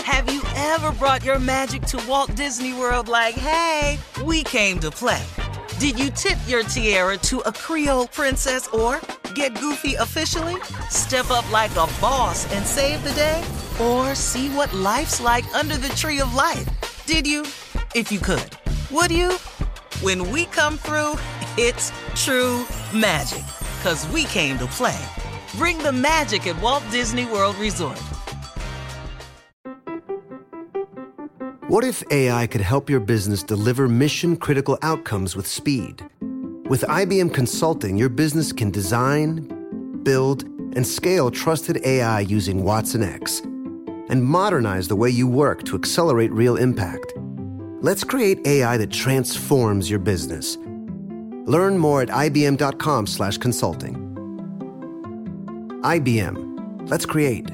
Have you ever brought your magic to Walt Disney World like, hey, we came to play? Did you tip your tiara to a Creole princess or get goofy officially? Step up like a boss and save the day? Or see what life's like under the tree of life? Did you? If you could. Would you? When we come through, it's true magic. 'Cause we came to play. Bring the magic at Walt Disney World Resort. What if AI could help your business deliver mission-critical outcomes with speed? With IBM Consulting, your business can design, build, and scale trusted AI using Watson X and modernize the way you work to accelerate real impact. Let's create AI that transforms your business. Learn more at ibm.com/consulting. IBM. Let's create.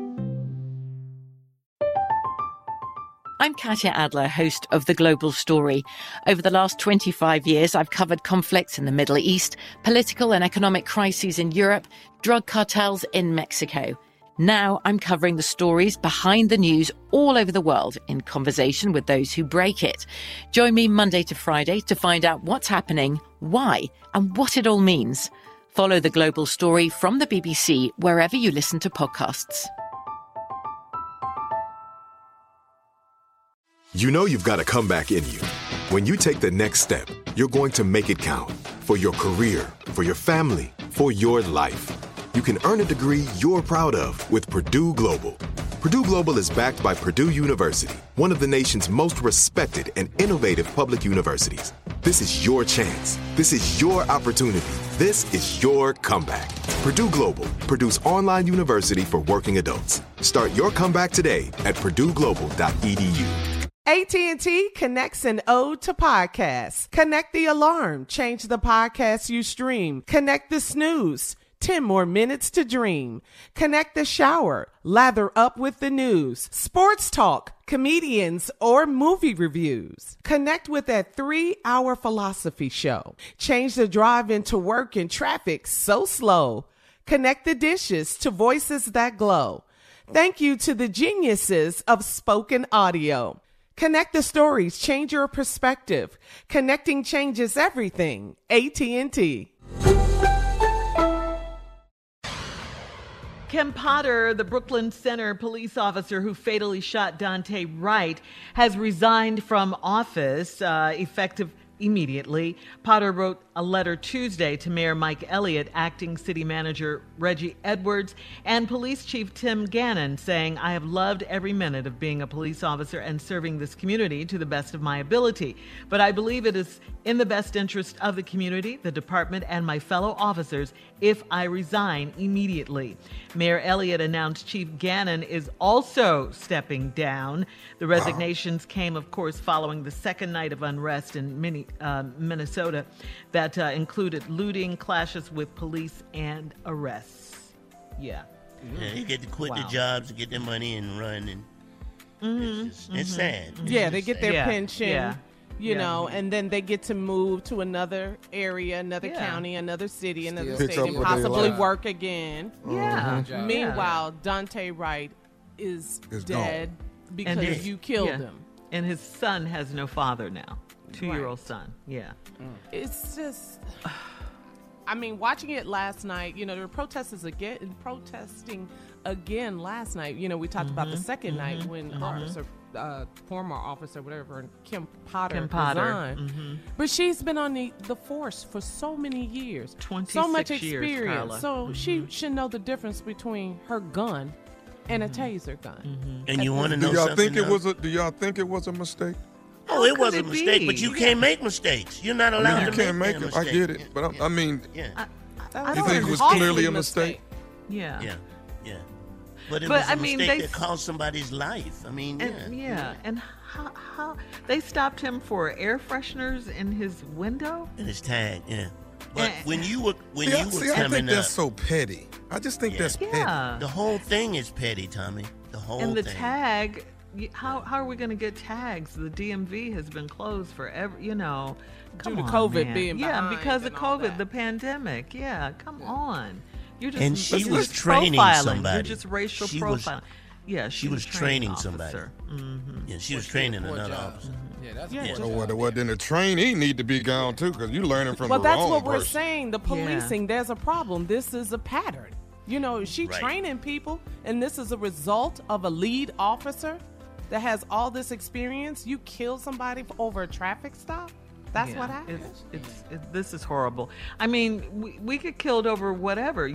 I'm Katya Adler, host of The Global Story. Over the last 25 years, I've covered conflicts in the Middle East, political and economic crises in Europe, drug cartels in Mexico. Now I'm covering the stories behind the news all over the world in conversation with those who break it. Join me Monday to Friday to find out what's happening, why, and what it all means. Follow The Global Story from the BBC wherever you listen to podcasts. You know you've got a comeback in you. When you take the next step, you're going to make it count. For your career, for your family, for your life. You can earn a degree you're proud of with Purdue Global. Purdue Global is backed by Purdue University, one of the nation's most respected and innovative public universities. This is your chance. This is your opportunity. This is your comeback. Purdue Global, Purdue's online university for working adults. Start your comeback today at purdueglobal.edu. AT&T connects an ode to podcasts. Connect the alarm. Change the podcast you stream. Connect the snooze. 10 more minutes to dream. Connect the shower. Lather up with the news. Sports talk, comedians, or movie reviews. Connect with that 3-hour philosophy show. Change the drive into work in traffic so slow. Connect the dishes to voices that glow. Thank you to the geniuses of spoken audio. Connect the stories, change your perspective. Connecting changes everything. AT&T. Kim Potter, the Brooklyn Center police officer who fatally shot Daunte Wright, has resigned from office effective immediately. Potter wrote a letter Tuesday to Mayor Mike Elliott, acting city manager Reggie Edwards, and police chief Tim Gannon, saying, "I have loved every minute of being a police officer and serving this community to the best of my ability. But I believe it is in the best interest of the community, the department, and my fellow officers if I resign immediately." Mayor Elliott announced Chief Gannon is also stepping down. The resignations came, of course, following the second night of unrest in Minnesota that included looting, clashes with police, and arrests. Yeah. Yeah, they get to quit their jobs to get their money and run, and it's sad. Yeah, they get their pension. Yeah. You know, and then they get to move to another area, another county, another city, another state, and possibly work again. Yeah. Meanwhile, Daunte Wright is dead because you killed him. And his son has no father now. 2-year-old son. Yeah. It's just, I mean, watching it last night, you know, there were protesters protesting again last night. You know, we talked about the second night when former officer, whatever, Kim Potter resigned. But she's been on the force for so many years. 26 so much years, experience. Carla. So she should know the difference between her gun and a taser gun. And you want to know something? Do y'all think it was a mistake? Oh, it was a mistake, but you can't make mistakes. You're not allowed to make can't make them. I get it, but I mean, you think it was clearly a mistake? Yeah. But it was a mistake that cost somebody's life. I mean, And how they stopped him for air fresheners in his window? In his tag, But when you were coming up, I think that's so petty. I just think that's petty. The whole thing is petty, Tommy. The whole thing. And the tag. How are we going to get tags? The DMV has been closed forever, you know. Due to COVID being behind. Yeah, because of COVID, the pandemic. Yeah, come on. You're just and she was just training profiling. somebody. You're just racial profiling. Yeah, she was training somebody. Mm-hmm. Yeah, she was training another officer. Mm-hmm. Well, then the trainee need to be gone too, because you learning from the wrong person. Well, that's what we're saying. The policing, there's a problem. This is a pattern. You know, she training people, and this is a result of a lead officer that has all this experience. You kill somebody over a traffic stop? That's what happens. This is horrible. I mean, we get killed over whatever.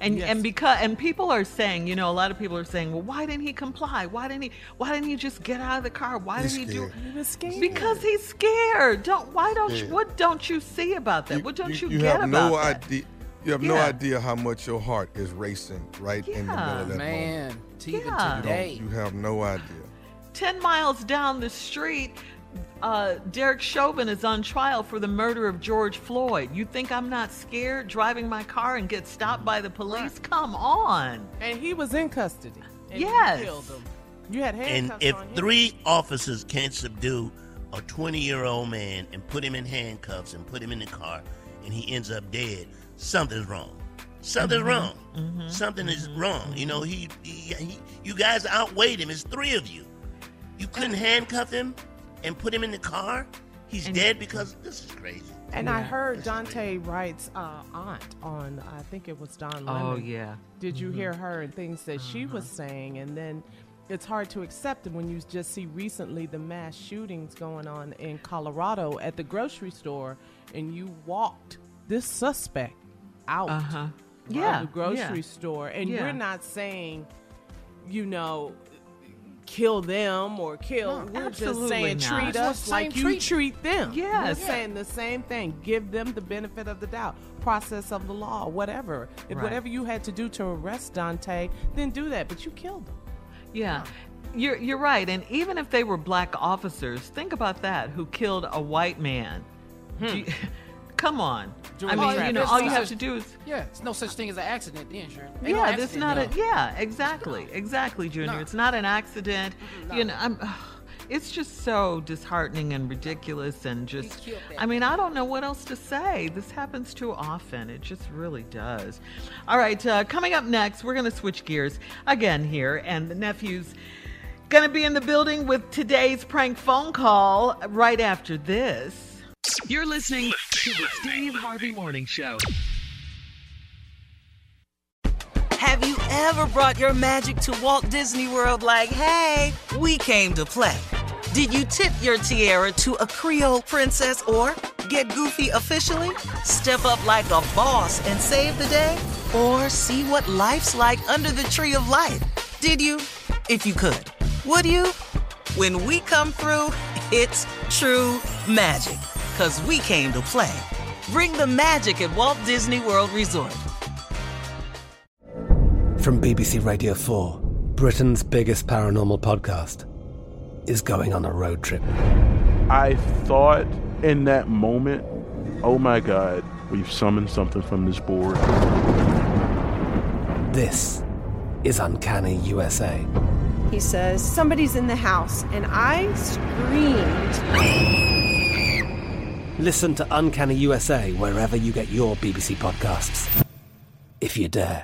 And people are saying, you know, a lot of people are saying, well, why didn't he comply? Why didn't he just get out of the car? Why didn't he do? He was scared. Because he's scared. What don't you see about that? What don't you get about that? You have no idea how much your heart is racing right in the middle of that moment. Today. You have no idea. 10 miles down the street, Derek Chauvin is on trial for the murder of George Floyd. You think I'm not scared driving my car and get stopped by the police? Right. Come on. And he was in custody. And you killed him. You had handcuffs on him. And if 3 officers can't subdue a 20-year-old man and put him in handcuffs and put him in the car, and he ends up dead, something's wrong. Something's wrong. Mm-hmm. Something is wrong. You know, you guys outweighed him. It's 3 of you. You couldn't handcuff him and put him in the car? He's dead because this is crazy. And I heard Daunte Wright's aunt on, I think it was Don Lemon. Oh, yeah. Did you hear her and things that she was saying? And then it's hard to accept when you just see recently the mass shootings going on in Colorado at the grocery store, and you walked this suspect out of the grocery store. And we're not saying, you know, kill them or kill. No, we're just saying treat us like you treat them. Yes. We're saying the same thing. Give them the benefit of the doubt. Process of the law, whatever. If whatever you had to do to arrest Daunte, then do that. But you killed him. Yeah. You're right. And even if they were black officers, think about that, who killed a white man. Come on. I mean, you know, all you have to do is... Yeah, it's no such thing as an accident, the insurance. There's not exactly, Junior. No. It's not an accident. No. You know, it's just so disheartening and ridiculous and just... I mean, I don't know what else to say. This happens too often. It just really does. All right, coming up next, we're going to switch gears again here, and the nephew's going to be in the building with today's prank phone call right after this. You're listening to the Steve Harvey Morning Show. Have you ever brought your magic to Walt Disney World like, hey, we came to play? Did you tip your tiara to a Creole princess or get goofy officially? Step up like a boss and save the day? Or see what life's like under the tree of life? Did you? If you could. Would you? When we come through, it's true magic. 'Cause we came to play. Bring the magic at Walt Disney World Resort. From BBC Radio 4, Britain's biggest paranormal podcast is going on a road trip. I thought in that moment, oh my God, we've summoned something from this board. This is Uncanny USA. He says, somebody's in the house, and I screamed. Listen to Uncanny USA wherever you get your BBC podcasts, if you dare.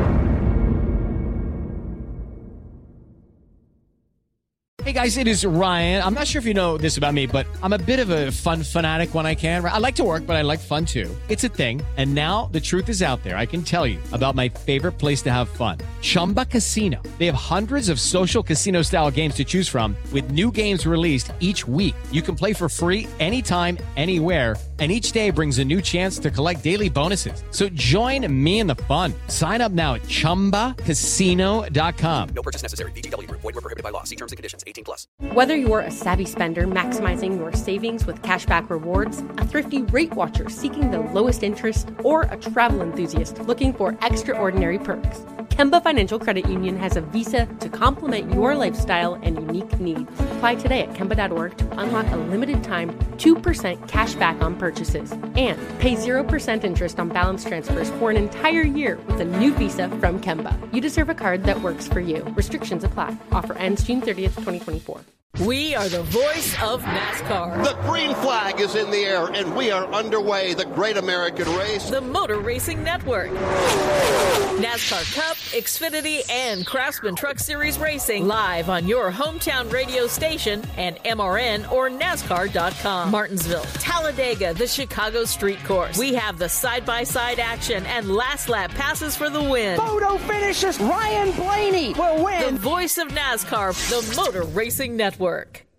Hey guys, it is Ryan. I'm not sure if you know this about me, but I'm a bit of a fun fanatic when I can. I like to work, but I like fun too. It's a thing. And now the truth is out there. I can tell you about my favorite place to have fun. Chumba Casino. They have hundreds of social casino style games to choose from with new games released each week. You can play for free anytime, anywhere. And each day brings a new chance to collect daily bonuses. So join me in the fun. Sign up now at ChumbaCasino.com. No purchase necessary. VGW Group. Void where prohibited by law. See terms and conditions. 18+. Whether you're a savvy spender maximizing your savings with cashback rewards, a thrifty rate watcher seeking the lowest interest, or a travel enthusiast looking for extraordinary perks, Kemba Financial Credit Union has a visa to complement your lifestyle and unique needs. Apply today at Kemba.org to unlock a limited time 2% cash back on purchases and pay 0% interest on balance transfers for an entire year with a new visa from Kemba. You deserve a card that works for you. Restrictions apply. Offer ends June 30th, 2024. We are the voice of NASCAR. The green flag is in the air, and we are underway. The Great American Race. The Motor Racing Network. NASCAR Cup, Xfinity, and Craftsman Truck Series Racing live on your hometown radio station and MRN or NASCAR.com. Martinsville, Talladega, the Chicago Street Course. We have the side-by-side action and last lap passes for the win. Photo finishes. Ryan Blaney will win. The voice of NASCAR, the Motor Racing Network.